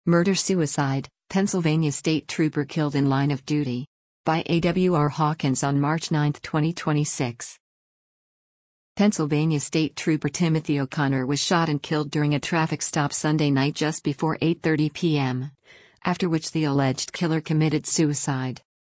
Murder-suicide, Pennsylvania State Trooper killed in line of duty. By A.W.R. Hawkins on March 9, 2026. Pennsylvania State Trooper Timothy O'Connor was shot and killed during a traffic stop Sunday night just before 8:30 p.m., after which the alleged killer committed suicide.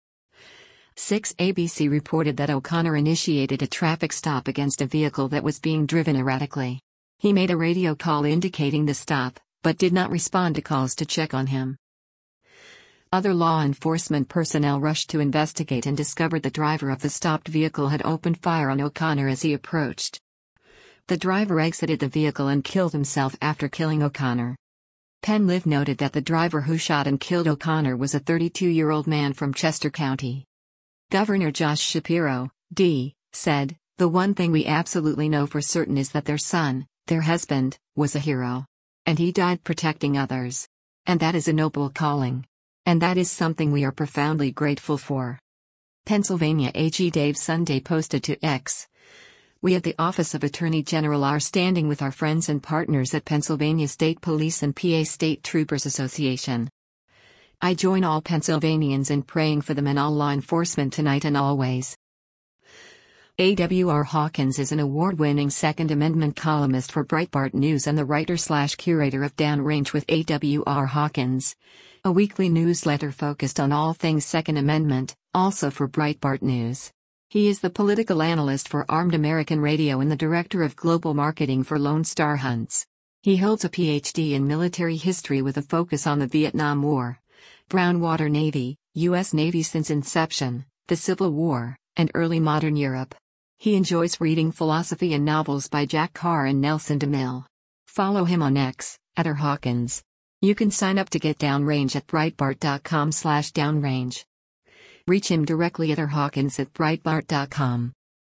6 ABC reported that O'Connor initiated a traffic stop against a vehicle that was being driven erratically. He made a radio call indicating the stop, but did not respond to calls to check on him. Other law enforcement personnel rushed to investigate and discovered the driver of the stopped vehicle had opened fire on O'Connor as he approached. The driver exited the vehicle and killed himself after killing O'Connor. PennLive noted that the driver who shot and killed O'Connor was a 32-year-old man from Chester County. Governor Josh Shapiro, D., said, "The one thing we absolutely know for certain is that their son, their husband, was a hero. And he died protecting others. And that is a noble calling. And that is something we are profoundly grateful for." Pennsylvania AG Dave Sunday posted to X, "We at the Office of Attorney General are standing with our friends and partners at Pennsylvania State Police and PA State Troopers Association. I join all Pennsylvanians in praying for them and all law enforcement tonight and always." A.W.R. Hawkins is an award-winning Second Amendment columnist for Breitbart News and the writer/curator of Downrange with A.W.R. Hawkins, a weekly newsletter focused on all things Second Amendment, also for Breitbart News. He is the political analyst for Armed American Radio and the director of global marketing for Lone Star Hunts. He holds a Ph.D. in military history with a focus on the Vietnam War, Brownwater Navy, U.S. Navy since inception, the Civil War, and early modern Europe. He enjoys reading philosophy and novels by Jack Carr and Nelson DeMille. Follow him on X, @Hawkins. You can sign up to get Downrange at Breitbart.com/downrange. Reach him directly at Hawkins@Breitbart.com.